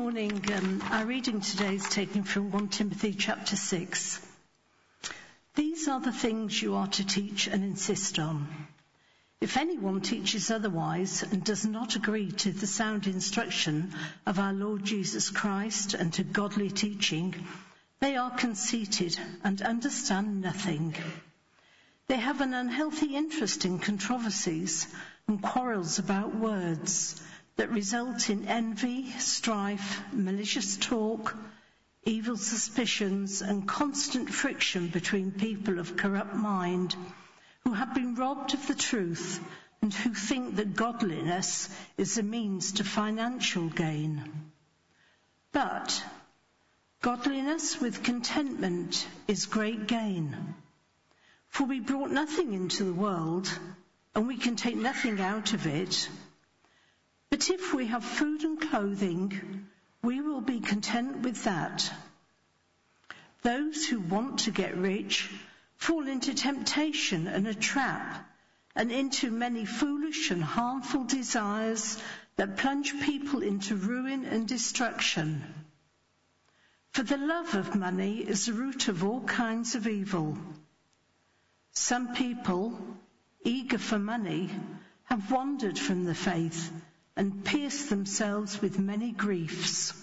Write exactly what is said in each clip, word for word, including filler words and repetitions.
morning. Um, our reading today is taken from First Timothy chapter six. These are the things you are to teach and insist on. If anyone teaches otherwise and does not agree to the sound instruction of our Lord Jesus Christ and to godly teaching, they are conceited and understand nothing. They have an unhealthy interest in controversies and quarrels about words that result in envy, strife, malicious talk, evil suspicions, and constant friction between people of corrupt mind who have been robbed of the truth and who think that godliness is a means to financial gain. But godliness with contentment is great gain. For we brought nothing into the world, and we can take nothing out of it. But if we have food and clothing, we will be content with that. Those who want to get rich fall into temptation and a trap, and into many foolish and harmful desires that plunge people into ruin and destruction. For the love of money is the root of all kinds of evil. Some people, eager for money, have wandered from the faith and pierced themselves with many griefs.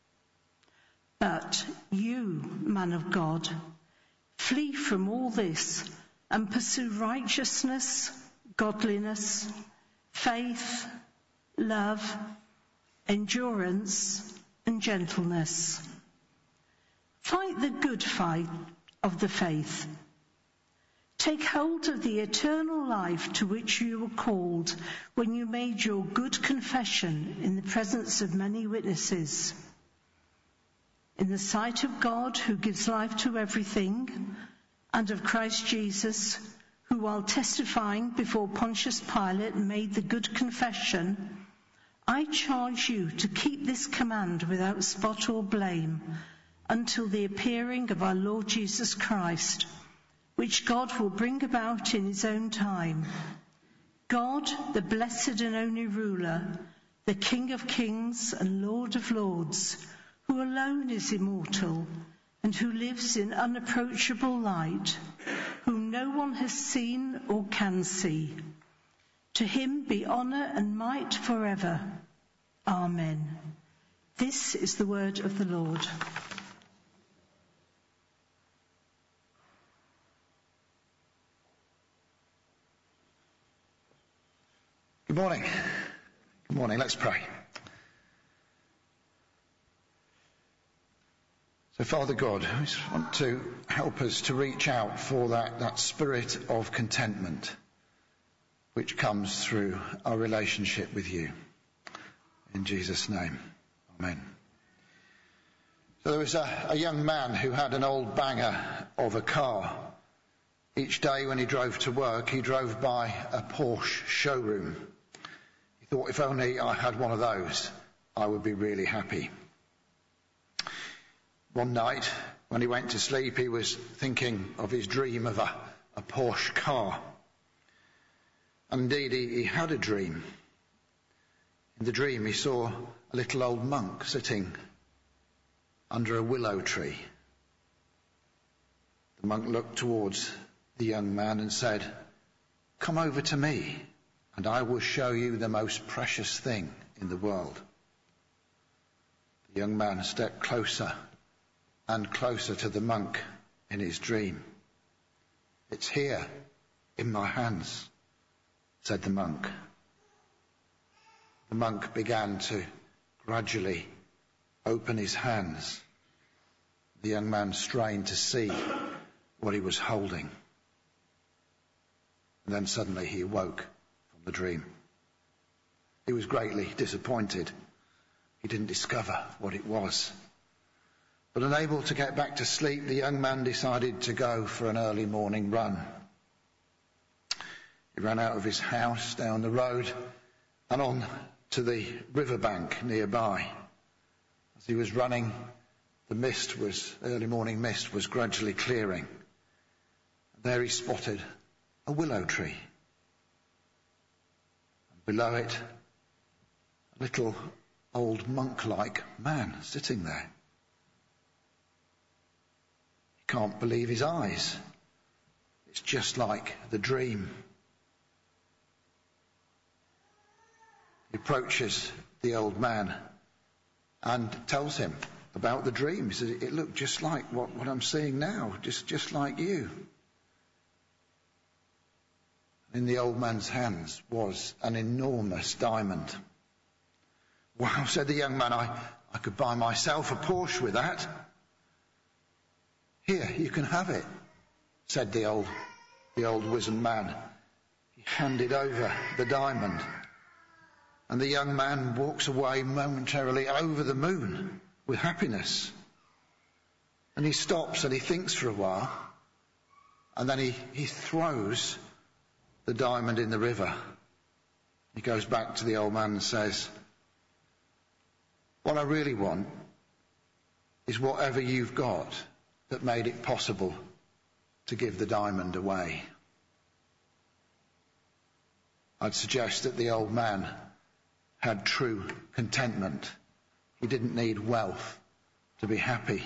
But you, man of God, flee from all this and pursue righteousness, godliness, faith, love, endurance, and gentleness. Fight the good fight of the faith. Take hold of the eternal life to which you were called when you made your good confession in the presence of many witnesses. In the sight of God, who gives life to everything, and of Christ Jesus, who while testifying before Pontius Pilate made the good confession, I charge you to keep this command without spot or blame until the appearing of our Lord Jesus Christ, which God will bring about in his own time. God, the blessed and only ruler, the King of kings and Lord of lords, who alone is immortal and who lives in unapproachable light, whom no one has seen or can see. To him be honour and might forever. Amen. This is the word of the Lord. Good morning. Good morning. Let's pray. So, Father God, I just want to help us to reach out for that, that spirit of contentment which comes through our relationship with you. In Jesus' name, amen. So there was a, a young man who had an old banger of a car. Each day when he drove to work, he drove by a Porsche showroom. He thought, if only I had one of those, I would be really happy. One night, when he went to sleep, he was thinking of his dream of a, a Porsche car. And indeed, he, he had a dream. In the dream, he saw a little old monk sitting under a willow tree. The monk looked towards the young man and said, "Come over to me, and I will show you the most precious thing in the world." The young man stepped closer and closer to the monk in his dream. "It's here, in my hands," said the monk. The monk began to gradually open his hands. The young man strained to see what he was holding. And then suddenly he awoke from the dream. He was greatly disappointed. He didn't discover what it was. But unable to get back to sleep, the young man decided to go for an early morning run. He ran out of his house, down the road, and on to the riverbank nearby. As he was running, the mist was, early morning mist was gradually clearing. There he spotted a willow tree. And below it, a little old monk-like man sitting there. He can't believe his eyes. It's just like the dream. He approaches the old man and tells him about the dream. He says, it looked just like what, what I'm seeing now, just, just like you. In the old man's hands was an enormous diamond. Wow, said the young man, I, I could buy myself a Porsche with that. Here, you can have it, said the old, the old wizened man. He handed over the diamond. And the young man walks away momentarily over the moon with happiness. And he stops and he thinks for a while. And then he, he throws the diamond in the river. He goes back to the old man and says, what I really want is whatever you've got that made it possible to give the diamond away. I'd suggest that the old man had true contentment. He didn't need wealth to be happy.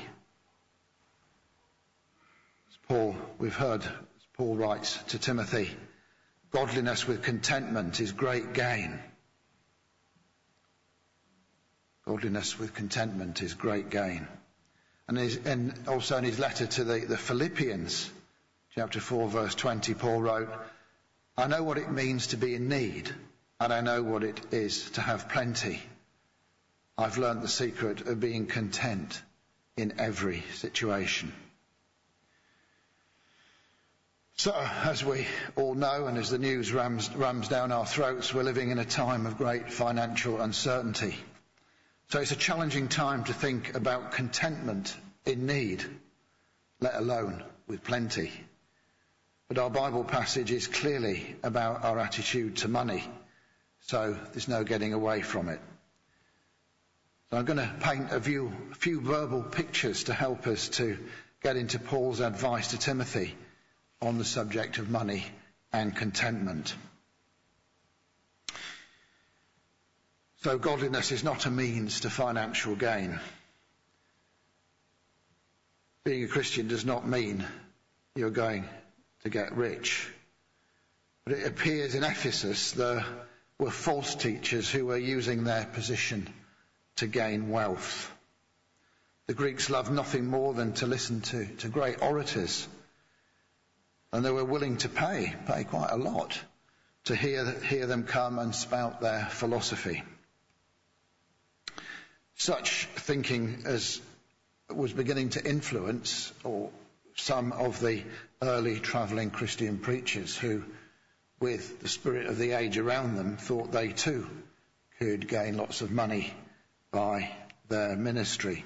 As Paul, we've heard, as Paul writes to Timothy, godliness with contentment is great gain. Godliness with contentment is great gain. And, his, and also in his letter to the, the Philippians, chapter four, verse twenty, Paul wrote, I know what it means to be in need, and I know what it is to have plenty. I've learnt the secret of being content in every situation. So, as we all know, and as the news rams, rams down our throats, we're living in a time of great financial uncertainty. So it's a challenging time to think about contentment in need, let alone with plenty. But our Bible passage is clearly about our attitude to money, so there's no getting away from it. So I'm going to paint a few, a few verbal pictures to help us to get into Paul's advice to Timothy on the subject of money and contentment. So godliness is not a means to financial gain. Being a Christian does not mean you're going to get rich. But it appears in Ephesus there were false teachers who were using their position to gain wealth. The Greeks loved nothing more than to listen to, to great orators. And they were willing to pay, pay quite a lot, to hear, hear them come and spout their philosophy. Such thinking as was beginning to influence or some of the early travelling Christian preachers who, with the spirit of the age around them, thought they too could gain lots of money by their ministry.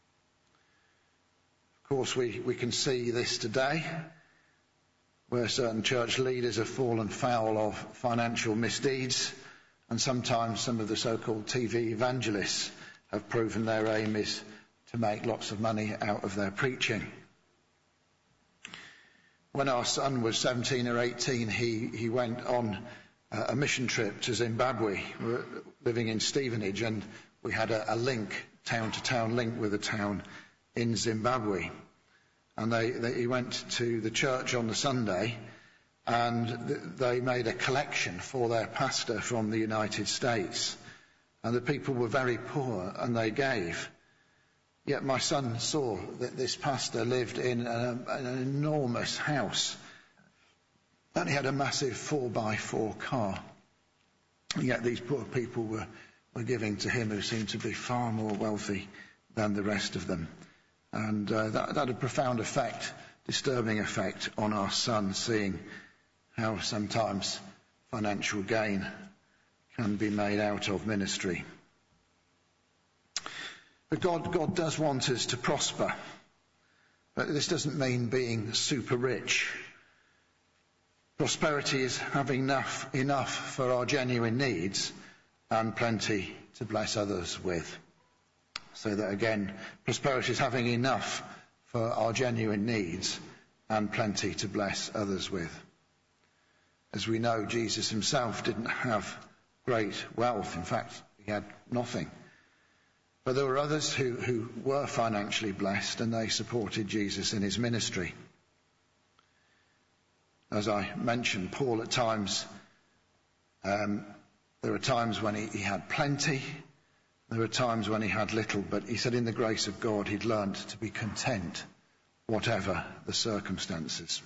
Of course, we, we can see this today, where certain church leaders have fallen foul of financial misdeeds, and sometimes some of the so-called T V evangelists have proven their aim is to make lots of money out of their preaching. When our son was seventeen or eighteen, he, he went on a mission trip to Zimbabwe. We were living in Stevenage, and we had a, a link, town-to-town link with a town in Zimbabwe. And they, they, he went to the church on the Sunday, and th- they made a collection for their pastor from the United States. And the people were very poor, and they gave. Yet my son saw that this pastor lived in a, an enormous house, and he had a massive four by four car. And yet these poor people were, were giving to him, who seemed to be far more wealthy than the rest of them. And uh, that, that had a profound effect, disturbing effect on our son, seeing how sometimes financial gain can be made out of ministry. But God, God does want us to prosper. But this doesn't mean being super rich. Prosperity is having enough, enough for our genuine needs and plenty to bless others with. So that again, prosperity is having enough for our genuine needs and plenty to bless others with. As we know, Jesus himself didn't have great wealth. In fact, he had nothing. But there were others who, who were financially blessed, and they supported Jesus in his ministry. As I mentioned, Paul at times, um, there were times when he, he had plenty, there were times when he had little, but he said in the grace of God he'd learned to be content, whatever the circumstances.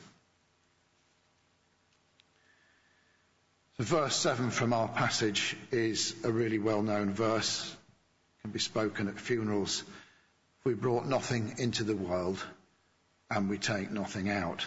So verse seven from our passage is a really well-known verse. Can be spoken at funerals. We brought nothing into the world and we take nothing out.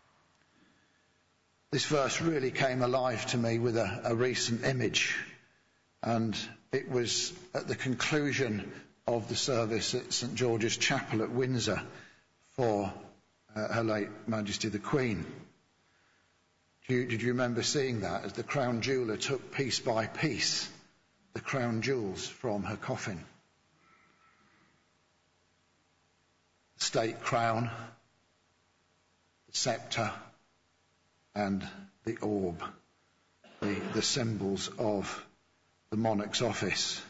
This verse really came alive to me with a, a recent image, and it was at the conclusion of the service at St George's Chapel at Windsor for uh, Her late Majesty the Queen. Do you, did you remember seeing that as the Crown Jeweller took piece by piece the crown jewels from her coffin? The state crown, the sceptre, and the orb, the, the symbols of the monarch's office.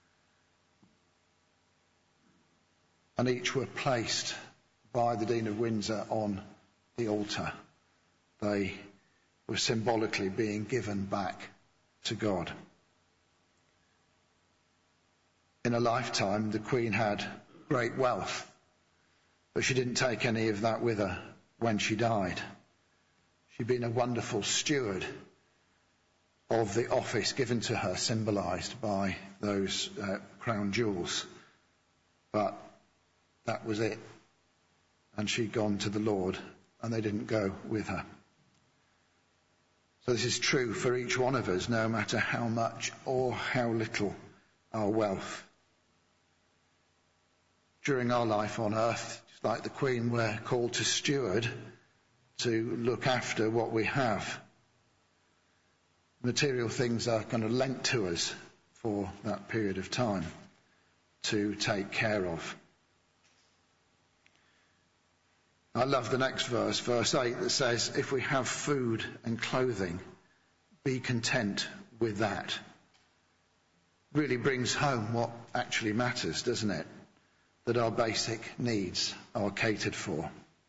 And each were placed by the Dean of Windsor on the altar. They were symbolically being given back to God. In a lifetime, the Queen had great wealth, but she didn't take any of that with her when she died. She'd been a wonderful steward of the office given to her, symbolised by those uh, crown jewels. But that was it. And she'd gone to the Lord, and they didn't go with her. So this is true for each one of us, no matter how much or how little our wealth. During our life on earth, just like the Queen, we're called to steward, to look after what we have. Material things are kind of lent to us for that period of time to take care of. I love the next verse, verse eight, that says, if we have food and clothing, be content with that. Really brings home what actually matters, doesn't it? That our basic needs are catered for.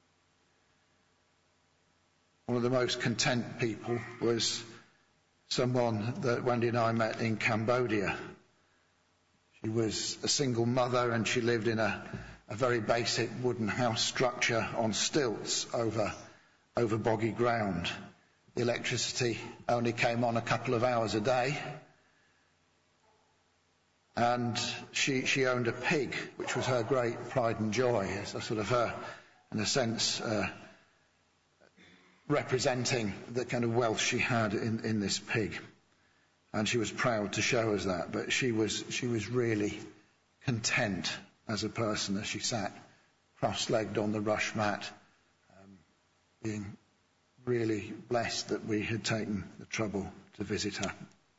One of the most content people was someone that Wendy and I met in Cambodia. She was a single mother, and she lived in a, a very basic wooden house structure on stilts over, over boggy ground. The electricity only came on a couple of hours a day. And she, she owned a pig, which was her great pride and joy. It's a sort of her, in a sense, uh, representing the kind of wealth she had in, in this pig. And she was proud to show us that. But she was, she was really content as a person as she sat cross-legged on the rush mat, um, being really blessed that we had taken the trouble to visit her.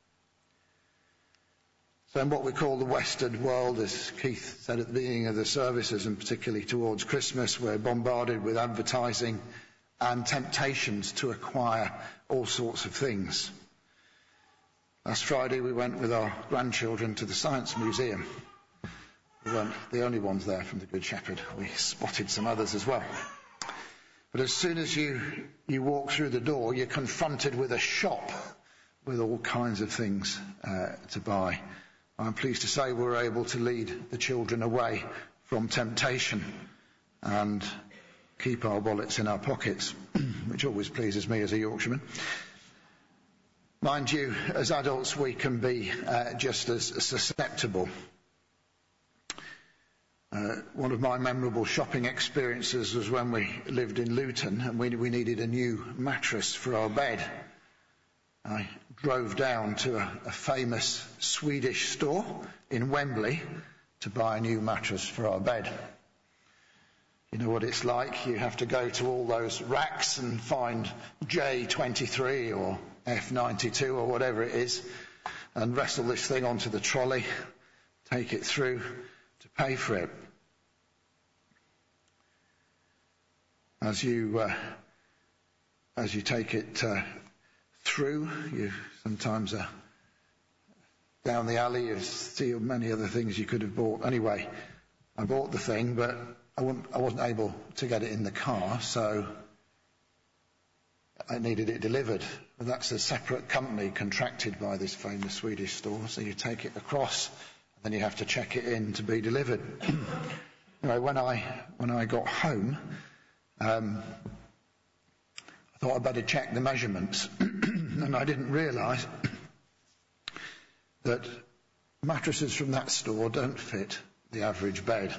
So in what we call the Western world, as Keith said at the beginning of the services, and particularly towards Christmas, we're bombarded with advertising and temptations to acquire all sorts of things. Last Friday we went with our grandchildren to the Science Museum. We weren't the only ones there from the Good Shepherd. We spotted some others as well. But as soon as you, you walk through the door, you're confronted with a shop with all kinds of things uh, to buy. I'm pleased to say we were able to lead the children away from temptation and keep our wallets in our pockets, which always pleases me as a Yorkshireman. Mind you, as adults we can be uh, just as susceptible. Uh, one of my memorable shopping experiences was when we lived in Luton and we, we needed a new mattress for our bed. I drove down to a, a famous Swedish store in Wembley to buy a new mattress for our bed. You know what it's like. You have to go to all those racks and find J twenty-three or F ninety-two or whatever it is, and wrestle this thing onto the trolley, take it through to pay for it. As you uh, as you take it uh, through, you sometimes are down the alley, you see many other things you could have bought. Anyway, I bought the thing, but I wasn't, I wasn't able to get it in the car, so I needed it delivered. But that's a separate company contracted by this famous Swedish store, so you take it across, and then you have to check it in to be delivered. Anyway, when I when I got home, um, I thought I'd better check the measurements, and I didn't realise that mattresses from that store don't fit the average bed.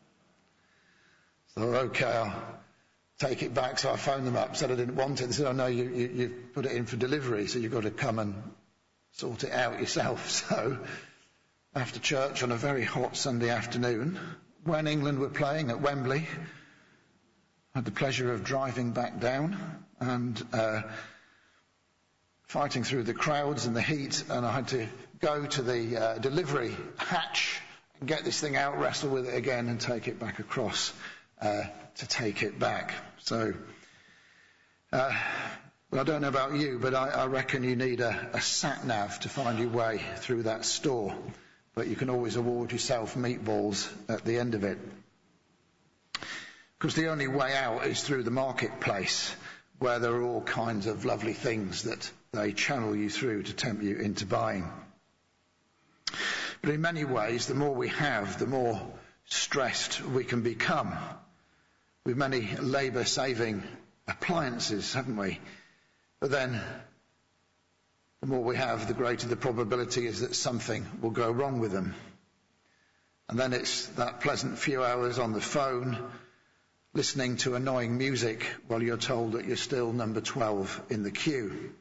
So, okay, I'll take it back. So I phoned them up, said I didn't want it. They said, oh no, you, you, you've put it in for delivery, so you've got to come and sort it out yourself. So after church on a very hot Sunday afternoon, when England were playing at Wembley, I had the pleasure of driving back down and uh, fighting through the crowds and the heat, and I had to go to the uh, delivery hatch and get this thing out, wrestle with it again, and take it back across uh, to take it back. So, uh, well, I don't know about you, but I, I reckon you need a, a sat-nav to find your way through that store. But you can always award yourself meatballs at the end of it. Because the only way out is through the marketplace, where there are all kinds of lovely things that they channel you through to tempt you into buying. But in many ways, the more we have, the more stressed we can become. With many labour-saving appliances, haven't we? But then, the more we have, the greater the probability is that something will go wrong with them. And then it's that pleasant few hours on the phone, listening to annoying music while you're told that you're still number twelve in the queue.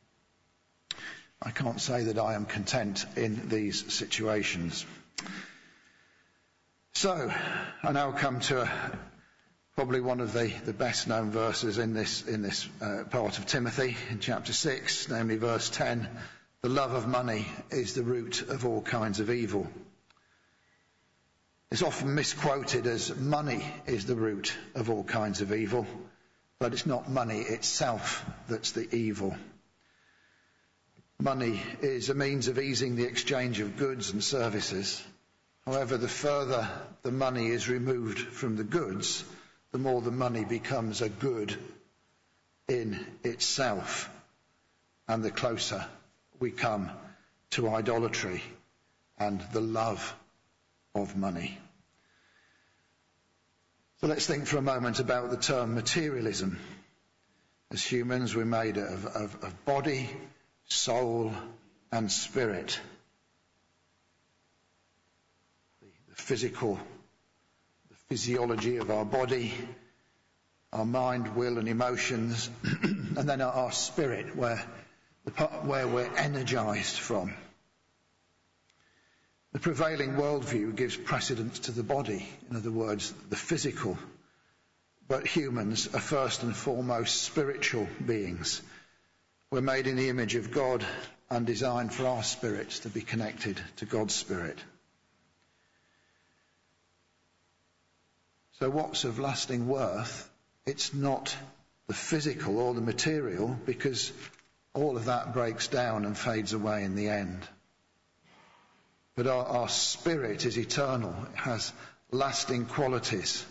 I can't say that I am content in these situations. So, I now come to a, probably one of the, the best known verses in this, in this uh, part of Timothy, in chapter six, namely verse ten. The love of money is the root of all kinds of evil. It's often misquoted as money is the root of all kinds of evil, but it's not money itself that's the evil. Money is a means of easing the exchange of goods and services. However, the further the money is removed from the goods, the more the money becomes a good in itself, and the closer we come to idolatry and the love of money. So let's think for a moment about the term materialism. As humans, we're made of, of, of body, soul and spirit. The physical, the physiology of our body, our mind, will and emotions, and then our, our spirit, where the part where we're energized from. The prevailing worldview gives precedence to the body, in other words, the physical. But humans are first and foremost spiritual beings. We're made in the image of God and designed for our spirits to be connected to God's Spirit. So what's of lasting worth? It's not the physical or the material, because all of that breaks down and fades away in the end. But our, our spirit is eternal. It has lasting qualities.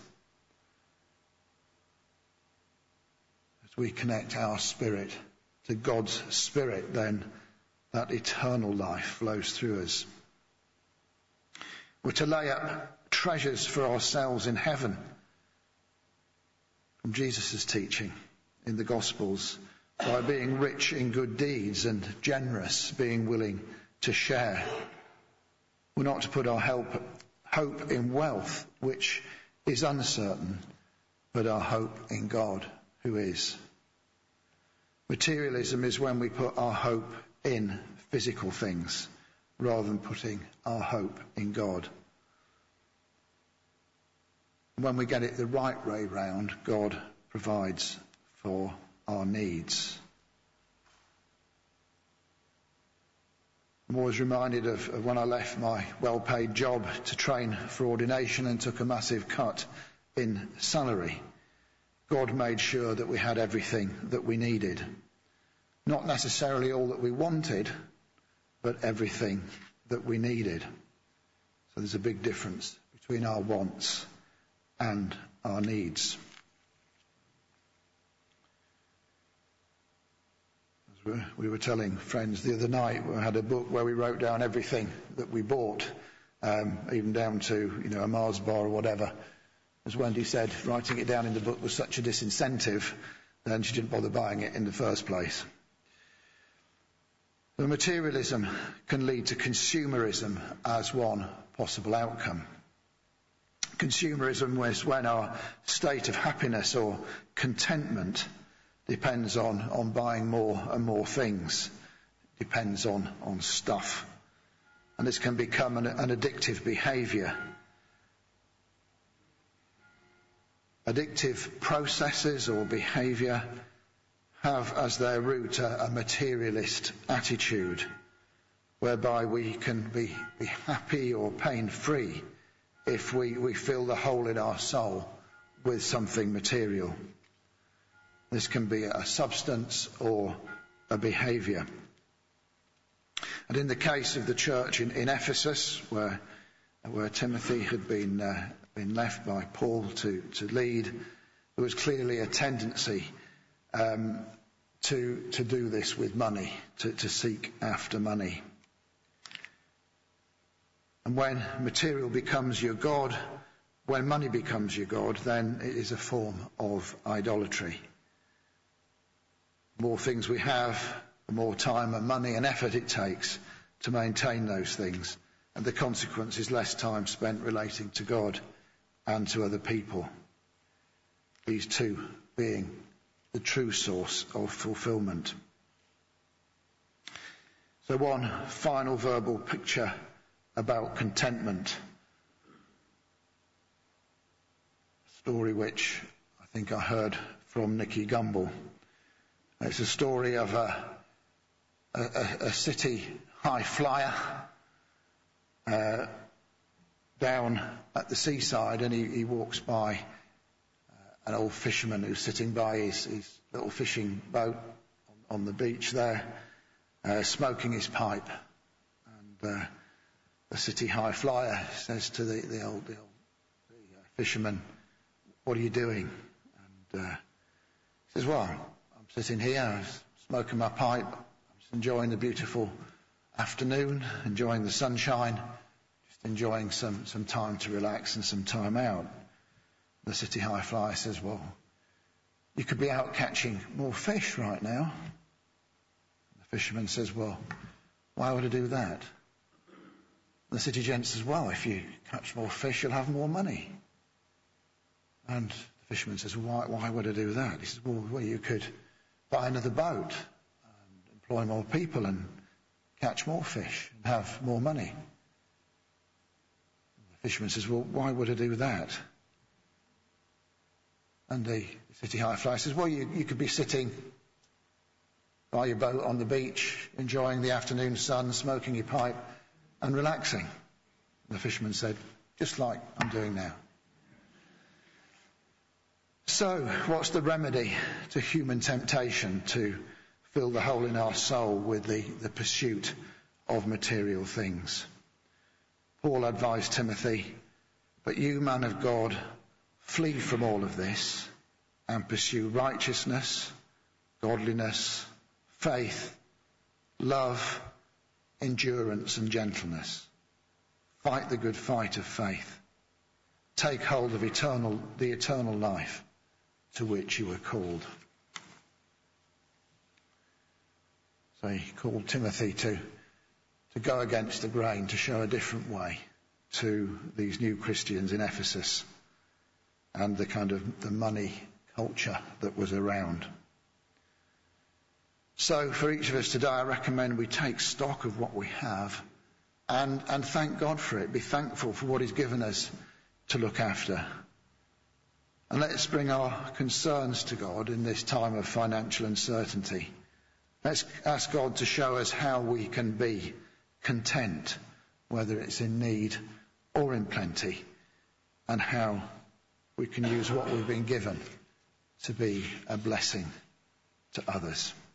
As we connect our spirit to God's Spirit, then that eternal life flows through us. We're to lay up treasures for ourselves in heaven, from Jesus' teaching in the Gospels, by being rich in good deeds and generous, being willing to share. We're not to put our help, hope in wealth, which is uncertain, but our hope in God, who is. Materialism is when we put our hope in physical things rather than putting our hope in God. When we get it the right way round, God provides for our needs. I'm always reminded of, of when I left my well-paid job to train for ordination and took a massive cut in salary. God made sure that we had everything that we needed. Not necessarily all that we wanted, but everything that we needed. So there's a big difference between our wants and our needs. As we were telling friends the other night, we had a book where we wrote down everything that we bought, um, even down to, you know, a Mars bar or whatever. As Wendy said, writing it down in the book was such a disincentive, then she didn't bother buying it in the first place. The materialism can lead to consumerism as one possible outcome. Consumerism is when our state of happiness or contentment depends on, on buying more and more things, depends on, on stuff. And this can become an, an addictive behaviour. Addictive processes or behaviour have as their root a, a materialist attitude, whereby we can be, be happy or pain-free if we, we fill the hole in our soul with something material. This can be a substance or a behaviour. And in the case of the church in, in Ephesus, where, where Timothy had been, uh, been left by Paul to, to lead, there was clearly a tendency um, to, to do this with money, to, to seek after money. And when material becomes your God, when money becomes your God, then it is a form of idolatry. The more things we have, the more time and money and effort it takes to maintain those things. And the consequence is less time spent relating to God and to other people. These two being the true source of fulfillment. So one final verbal picture about contentment. A story which I think I heard from Nicky Gumbel. It's a story of a, a, a city high flyer uh, down at the seaside, and he, he walks by uh, an old fisherman who's sitting by his, his little fishing boat on, on the beach there, uh, smoking his pipe. And uh, the city high flyer says to the, the old, the old the, uh, fisherman, "What are you doing?" And uh, he says, "Well, I'm sitting here, smoking my pipe, I'm just enjoying the beautiful afternoon, enjoying the sunshine, just enjoying some, some time to relax and some time out." The city high flyer says, "Well, you could be out catching more fish right now." The fisherman says, "Well, why would I do that?" The city gent says, "Well, if you catch more fish, you'll have more money." And the fisherman says, "Well, why, why would I do that?" He says, well, well, you could buy another boat and employ more people and catch more fish and have more money. The fisherman says, "Well, why would I do that?" And the city high flyer says, "Well, you, you could be sitting by your boat on the beach, enjoying the afternoon sun, smoking your pipe and relaxing." And the fisherman said, "Just like I'm doing now." So, what's the remedy to human temptation to fill the hole in our soul with the, the pursuit of material things? Paul advised Timothy, "But you, man of God, flee from all of this and pursue righteousness, godliness, faith, love, endurance and gentleness. Fight the good fight of faith. Take hold of eternal, the eternal life to which you were called." So he called Timothy to, to go against the grain, to show a different way to these new Christians in Ephesus and the kind of the money culture that was around. So for each of us today, I recommend we take stock of what we have and, and thank God for it. Be thankful for what he's given us to look after. And let's bring our concerns to God in this time of financial uncertainty. Let's ask God to show us how we can be content, whether it's in need or in plenty, and how we can use what we've been given to be a blessing to others.